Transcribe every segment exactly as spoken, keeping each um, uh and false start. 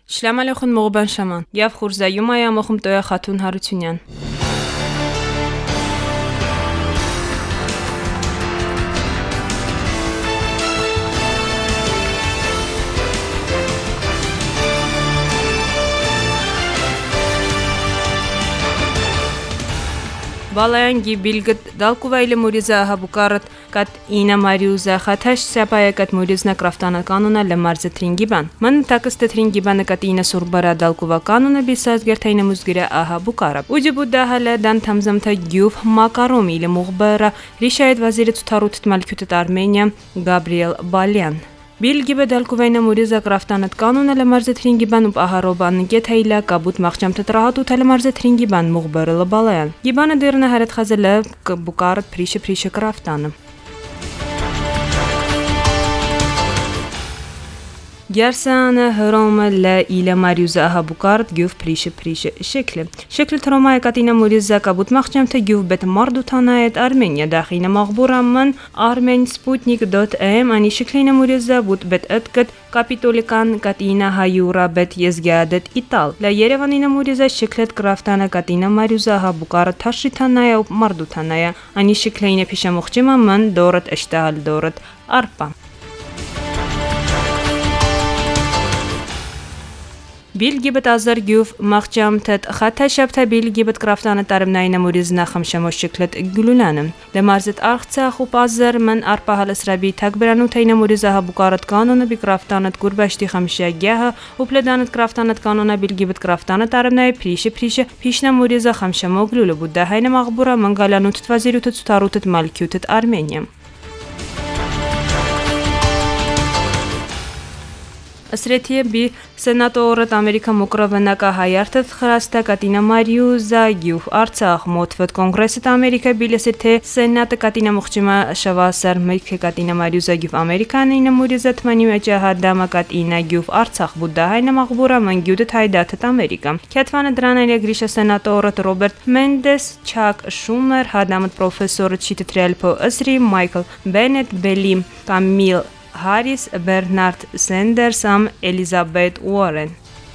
Շլամ ալեխուն մողբան շաման, Եվ խուրզայում այ ամոխում տոյա խաթուն Հարությունյան։ Բալայանგი բիլգտ դալկուվայլը մուրիզա հաբուկարտ կատ ինա մարիուզա խաթաշ սապայա կատ մուրիզնա կրաֆտանա կանունա լմարզը թրինգիբան։ Ման տակստը թրինգիբանը կատ ինա սուրբարա դալկուվա կանունը բիսած գերթայնա մուզգիրա ահաբուկարը։ Ուջի բուդա հալա դան թամզամթա գյուվ մակարոմ իլը մուղբարա Ռիշայդ վազիրը ցութարուտ մալքյուտ Արմենիա Գաբրիել Բալյան։ Բիլգիբը դալկուվայնա մուրիզա կրաֆտանատ կանունը լմարզը թրինգիբան ու ահարոբան գեթայլա կաբուտ մախճամ տտրահատ ու թալմարզը թրինգիբան մուղբարը լբալայան։ Գիբանը դերնա հարդ խազելը բուկարտ փրիշը փրիշը կրաֆտանը։ Գերսանը հրոմը լը իլը մարյուզա հաբուկարտ գյուվ պրիշը պրիշը շեքլը։ Շեքլը թրոմայ կատինա մուրիզա կաբուտ մախճամ թե գյուվ բետ մարդութանայետ Արմենիա դախինը մաղբուրամն Armen Sputnik dot am անի շեքլինը մուրիզա բուտ բետ ըտկտ կապիտոլիկան կատինա հայուրա բետ եզգյադետ իտալ։ Լա Երևանինը մուրիզա շեքլետ կրաֆտանա կատինա մարյուզա հաբուկարտ թաշրիթանայա ու մարդութանայա անի շեքլինը փիշամոխճիմա ման դորդ ըշտահալ դորդ արպա։ Բիլգիբտ ազար գյուվ մախճամ թետ խաթաշապթա բիլգիբտ կրաֆտանը տարմնայինը մուրիզնա խմշամոш շքլետ գլուլանը։ Դեմարզետ արխցախ ու պազար ման արպա հալսրաբի թակբրանութայինը մուրիզա հաբուկարտ կանոնը բի կրաֆտանըտ գուրբաշտի խմշյա գյահը ու պլեդանըտ կրաֆտանըտ կանոնը բիլգիբտ կրաֆտանը տարմնայ պրիշը պրիշը պիշնա մուրիզա խմշամո գլուլը բուդդա հայնը մաղբուրա մանգալանութ թվազիրութ ցութարութ մալքյութ Արմենիա։ Ասրեթիե բի սենատորët Ամերիկա մուկրովնակա հայարտըտ խրաստա կատինա մարիուզա գյուվ արցախ մոտվտ կոնգրեսիտ Ամերիկա բիլեսիտ թե սենատը կատինա մուղճիմա շավասար մայքը կատինա մարիուզա գյուվ Ամերիկանը ինը մուրիզա թմանի մեջա հադամա կատինա գյուվ արցախ բուդդա հայնը մաղբուրա մանգյուդըտ հայդաթըտ Ամերիկա։ Քյատվանը դրանայլը գրիշա սենատորët Ռոբերտ Մենդես Չակ Շումեր հադամըտ պրոֆեսորը չիտտրիալպո ըսրի Մայքլ Բենետ Բելի Կամիլ Հարիս Բերնարդ Սենդերս ամ Էլիզաբետ Ուորեն։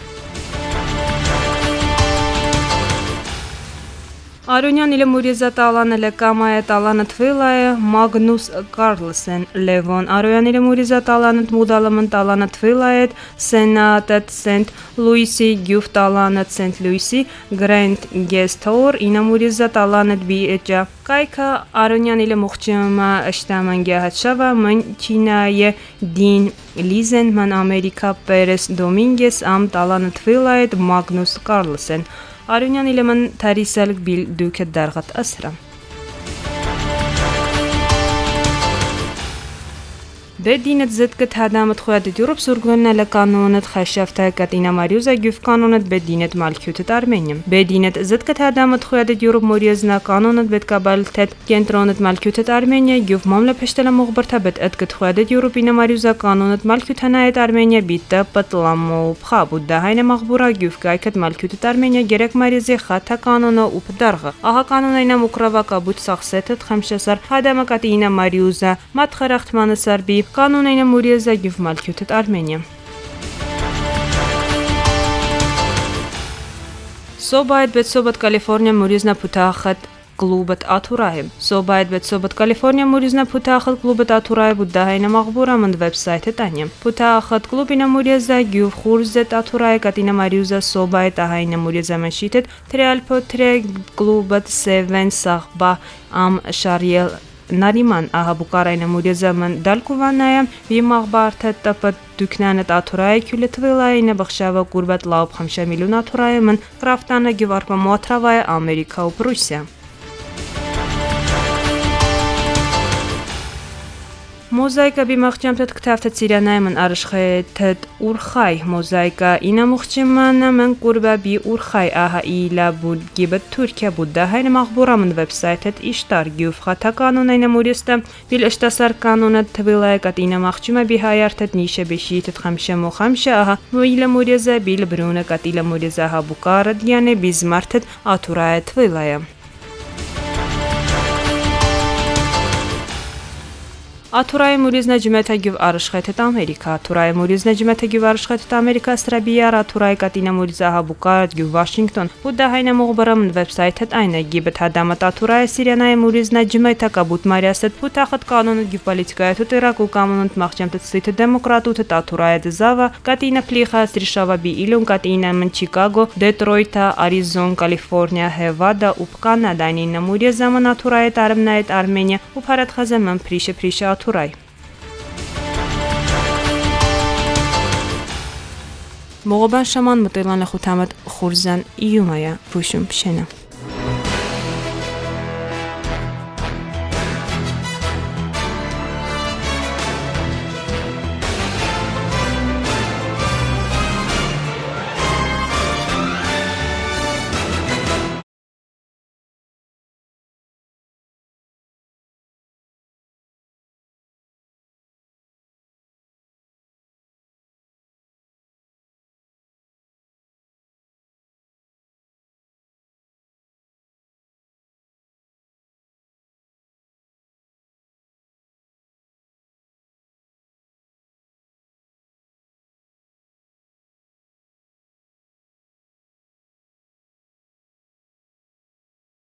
Արոնյան իլը մուրիզա տալանը լեկամայը տալանը թվիլայը Մագնուս Կարլսեն Լևոն Արոնյան իլը մուրիզա տալանըտ մուդալամն տալանը թվիլայետ Սենատըտ Սենտ Լուիսի գյուվ տալանըտ Սենտ Լուիսի Գրենտ Գեստոր ինը մուրիզա տալանըտ բի էջա Կայքը Արոնյան իլը մուղճիմա ըշտաման գյահաչավա մն չինայը դին Լիզեն ման Ամերիկա Պերես Դոմինգես ամ տալանը թվիլայետ Մագնուս Կարլսեն Արոնյան իլեմն թարիսել բիլ դուքետ դարգատ ասրա։ Բեդինët զտկտ հադամըտ խոյադետ յուրոպ սուրգոննալը կանոնըտ խաշավթայ կատինա մարյուզա գյուվ կանոնըտ բեդինët մալքյութըտ Արմենիմ։ Բեդինët զտկտ հադամըտ խոյադետ յուրոպ մորիեզնա կանոնըտ բետկաբալ թետ կենտրոնըտ մալքյութըտ Արմենիա գյուվ մամլը պեշտելը մողբրթա բետ ըտկտ խոյադետ յուրոպինը մարյուզա կանոնըտ մալքյութանայետ Արմենիա բիտը պտլամով խա բուդդա հայնը մաղբուրա գյուվ կայքըտ մալքյութըտ Արմենիա գերեք մարիզի խաթա կանոնը ու պդարգը։ Ահա կանոնայնա մուկրավա կաբուտ սախսետըտ խմշասար հադամը կատինա մարյուզա մատխարախտմանը սարբի Կանոնայնը մուրիեզա գյուվ մալքյութըտ Արմենիա։ Սոբայդ բետ սոբատ Կալիֆորնիա մուրիեզնա պութախըտ կլուբըտ աթուրայը։ Սոբայդ բետ սոբատ Կալիֆորնիա մուրիեզնա պութախըտ կլուբըտ աթուրայը բուդդա հայնը մաղբուրա մնդ վեբսայթը տանյա։ Պութախըտ կլուբինա մուրիեզա գյուվ խուրզետ աթուրայը կատինա մարիուզա սոբայտ ահայնը մուրիեզա մենշիտետ թրեալպո թրե կլուբըտ սևեն սաղբա ամ շարիել Նարիման ահաբուկարայնը մուրիզամն դալկուվանայը վիմաղբարթը տպը դուքնանը տաթուրայը քյուլը թվիլայինը բխշավը կուրբատ լաուբ խմշա միլուն աթուրայը մն կրաֆտանը գյուվարպա մոթրավայը Ամերիկա ու Պրուսիա։ Մոզայկա բիմախճամ թետ կթավթետ սիրանայմն արշխայթետ ուրխայ մոզայկա ինա մուղճիմանը մն կուրբա բի ուրխայ ահա իլա բուդ գիբտ Թուրքիա բուդդա հայնը մաղբուրամն վեբսայթետ իշտար գյուվ խաթա կանոնայնը մուրիստը բիլ ըշտասար կանոնը թվիլայ կատինա մաղճիմա բի հայարտետ նիշը բեշիթետ խամշամո խամշա ահա մույլը մուրիզա բիլ բրունը կատիլը մուրիզա հաբուկարը դյանե բիզմարթետ աթուրայը թվիլայը։ Աթուրայի մուրիզ նաջմեթա գյուվ արշխեթետ Ամերիկա, Աթուրայի մուրիզ նաջմեթա գյուվ արշխեթետ Ամերիկա սրաբիար Աթուրայի կատինա մուրիզա հաբուկար գյուվ Վաշինգտոն, Ուդահայնա մողբարամ վեբսայթետ այնը գիբտ հադամատ Աթուրայի Սիրիանայի մուրիզ նաջմեթա կաբուտ մարիասետ հութախտ կանոնը գյուվ պոլիտիկայաթ տերակու կանոնը մախճամտ ցիթ դեմոկրատութ Աթուրայի դզավա կատինա պլիխա սրիշավաբի իլոն կատինա մն Չիկագո, Դետրոյթա, Արիզոն, Կալիֆոռնիա, Հևադա ու Կանադայնին մուրիզ զաման Աթուրայի տարմնայետ Արմենիա ու փարատ խազամն փրիշը փրիշը Աթուրայի Մողոբան շաման մտելան լխութամտ խուրզան իյումայա բուշում փշենա